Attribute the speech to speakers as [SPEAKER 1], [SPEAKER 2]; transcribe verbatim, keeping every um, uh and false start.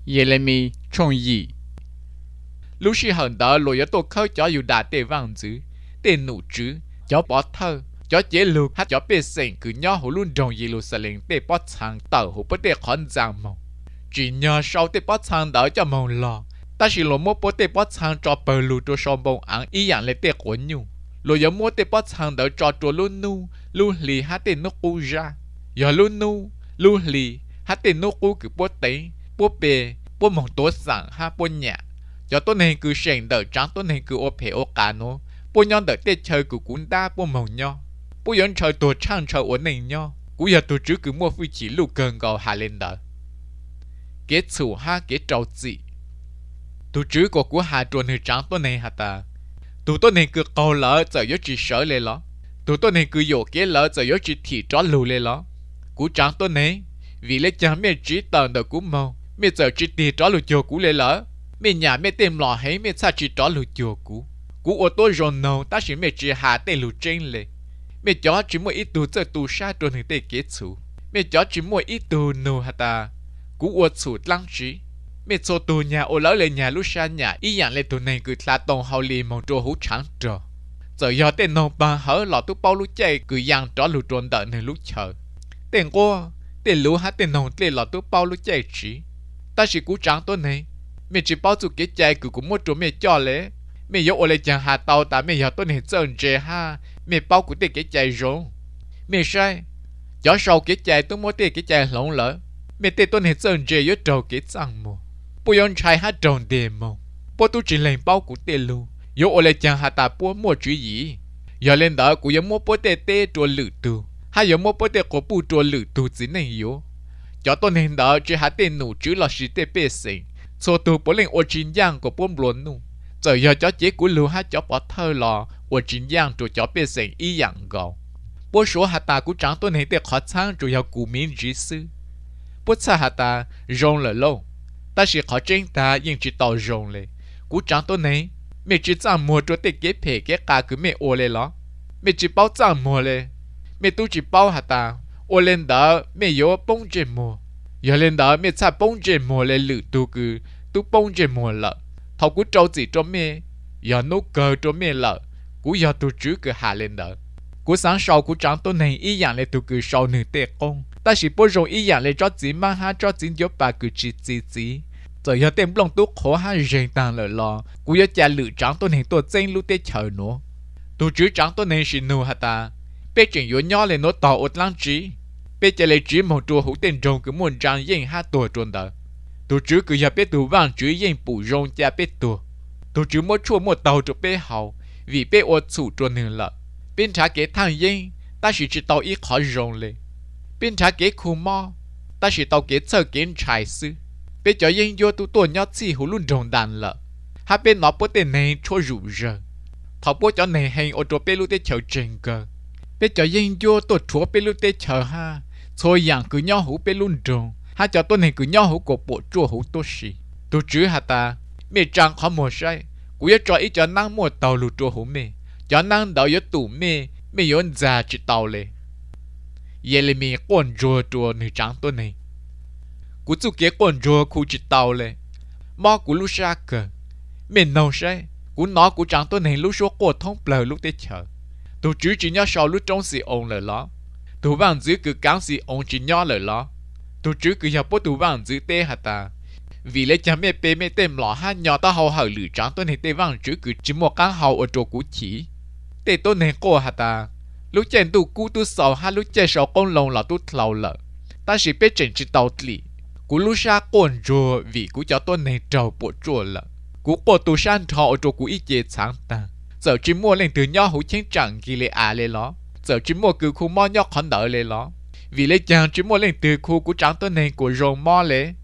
[SPEAKER 1] Jeremy Chong Yi lúc xí hận đó lùi ở tôi khơi cho dù đã tê vang chữ tê nụ chữ cho bỏ thơ cho chế lục hát cho bê sinh cứ nhỏ hồ luôn trong Jerusalem tê bỏ thang tàu hồ bất tê khẩn giang mong chỉ nhờ sau tê bỏ thang đó cho mong lo ta chỉ lo mua bỏ tê bỏ thang cho bờ lù cho sau bông ăn ý dạng lấy tê quấn nhung lùi ở mua tê bỏ thang đó cho cho luôn nu lu lì hát tê nước u ra giờ luôn nu lu lì hát tê nước u cứ bỏ tế bỏ bê bỏ mong tốt sẵn ha bỏ nhẹ cho tôi nên cứ xem đợi trắng tôi nên cứ ô phê ô cá nó bố nhon đợi tết chơi của cũng đa bố mong nho bố nhon chơi tổ trang chơi ổn định nho cú giờ tôi trước cứ mua phi chỉ lục gần gò hà lên đợi kết chủ ha kết trâu gì tôi trước có cú hà trộn hơi trắng tôi nên hà ta tôi tôi nên cứ câu lỡ giờ yếu chỉ sợ lên đó tôi tôi nên cứ dỗ kế lỡ giờ yếu chỉ thị tró lù lên đó cú trắng tôi nên vì lấy chẳng mẹ chỉ tần đợi cú mong mẹ giờ chỉ thị tró lù chiều cú lên lỡ mẹ nhà mẹ tìm lò hay mẹ xa chỉ tró lù chiều cú cú ô tô rồn nâu ta chỉ mẹ chỉ hạ tê lù trên lệ mẹ chó chỉ mua ít tù giờ tù sa trôn hình tê kết chủ mẹ chó chỉ mua ít tù nô hà ta cú ô chủ lăng trí mẹ cho tù nhà ô lỡ lên nhà lúc sa nhà ý dạng lên tù này cứ là tông hậu lì mong trô hú trắng trò giờ do tên nông bà hở lọ tu bao lúc chạy cứ giang tró lù trôn đợi nên lúc chờ tên cô tên lũ hát tên nông tên lọ tu bao lúc chạy trí ta chỉ cú trắng tôi này mẹ chỉ bao chục cái chạy cứ cũng mua chỗ mẹ cho lẽ mẹ yêu ô lê chẳng hà tàu ta mẹ yêu tôi nên chân dễ ha mẹ bao của tiền cái chạy rong mẹ sai cho sau cái chạy tôi mua tiền cái chạy lỏng lỡ mẹ tiền tôi nên chân dễ yêu trâu cái chẳng mồ bố yon trai hát tròn đêm mồ bố tôi chỉ lên bao của tiền luôn yêu ô lê chẳng hà ta bố mua chữ gì giờ lên đó cũng yêu mua bố tiền tê trò lử tu hay yêu mua bố tiền của bù trò lử tu chỉ nên yêu cho tôi nên đó chỉ hát tiền nụ chữ là sĩ tê bê sinh số tu bố lên ô chín giang của bố luôn nu giờ giờ cho chế của lưu hát cho bỏ thơ lò của chính giang rồi cho bê sinh ý dạng gạo bố số hạt ta của trắng tôi này để khó sang rồi yêu cụ miến trí sư bố xa hạt ta rong lỡ lâu ta chỉ khó tranh ta nhưng chỉ tàu rong lệ của trắng tôi này mẹ chỉ chẳng mua cho tiền kế phê kế cả cứ mẹ ô lệ lo mẹ chỉ bao chẳng mua lệ mẹ tu chỉ bao hạt ta ô lên đó mẹ yếu bông trên mua giờ lên đó mẹ xa bông trên mua lệ lử tu cứ tu bông trên mua lợ thầu cú trâu chỉ cho mẹ giờ nấu cờ cho mẹ lợ cú giờ tu chứ cứ hạ lên đó cú sáng sau cú trắng tôi này ý dạng lên tu cứ sau nửa tệ công ta chỉ bố rồi ý dạng lên cho chỉ mang ha cho chỉ giúp bà cứ chỉ chỉ chỉ giờ giờ tem lòng tu khó ha rèn tàng lợ lò cú giờ cha lử trắng tôi này tôi chân lúc tê chờ nữa tu chứ trắng tôi này xin nô hả ta bé chuyện yếu nhỏ lên nó tàu ốt lăng trí bé cha lấy chỉ một chùa hữu tên rồng cứ muốn trang yên ha tuổi trốn đó tôi chứ cứ giờ biết tôi vang chứ yên bù rong cha biết tôi tôi chứ mỗi chua một tàu cho bé hậu vì bé ô chủ trốn hơn lợ bên trả kế thang yên ta chỉ chỉ tàu ít khó rong lên bên trả kế khu mò ta chỉ tàu kế chờ kế trái sư bé cho yên vô tôi tôi nhớ chi hữu luôn rong đàn lợ hai bên nó bố tên này cho rủ rờ thọ bố cho này hay ô tô bé lúc tới chờ trình cơ bé cho yên vô tôi chúa bé lúc tới chờ ha thôi dạng cứ nhau hữu bé luôn rong hai cho tôi này cứ nhau hữu của bộ chùa hữu tốt xí tôi chứ hả ta mẹ trang khó một sai cú yêu cho ít cho năng mua tàu lụt chùa hữu mẹ cho năng đào yếu tủ mẹ mẹ yếu già chỉ tàu lệ vậy là mẹ con chùa chùa nữ trang tôi này cú chú kế con chùa khu chỉ tàu lệ mò cú lúc xa cờ mẹ nấu sai cú nói cú trang tôi này lúc số cổ thông bờ lúc tới chờ tôi chứ chỉ nhớ sau lúc trong xì ông lời đó tôi vàng dưới cứ cán xì ông chỉ nhớ lời đó tôi chứ cứ nhập bố tù vàng giữ tê hả ta vì lấy cha mẹ bê mẹ tên lọ ha nhỏ ta hầu hở lử trắng tôi này tê vàng chứ cứ chỉ một cái hầu ở chỗ cú chỉ tê tôi này cô hả ta lúc chèn tù cú tu sầu ha lúc chèn sầu con lồng là tu thầu lợ ta chỉ biết chèn chỉ tàu lì cú lúc xa con rùa vì cú cho tôi này trầu bộ rùa lợ cú bộ tu san thọ ở chỗ cú ít dễ sáng ta giờ chỉ mua lên từ nhỏ hữu chén chẳng kỳ lệ à lệ ló giờ chỉ mua cứ khu mò nhóc khẩn đợi lệ ló vì lấy chàng chỉ mua lên từ khu của trắng tôi này của rồng mò lệ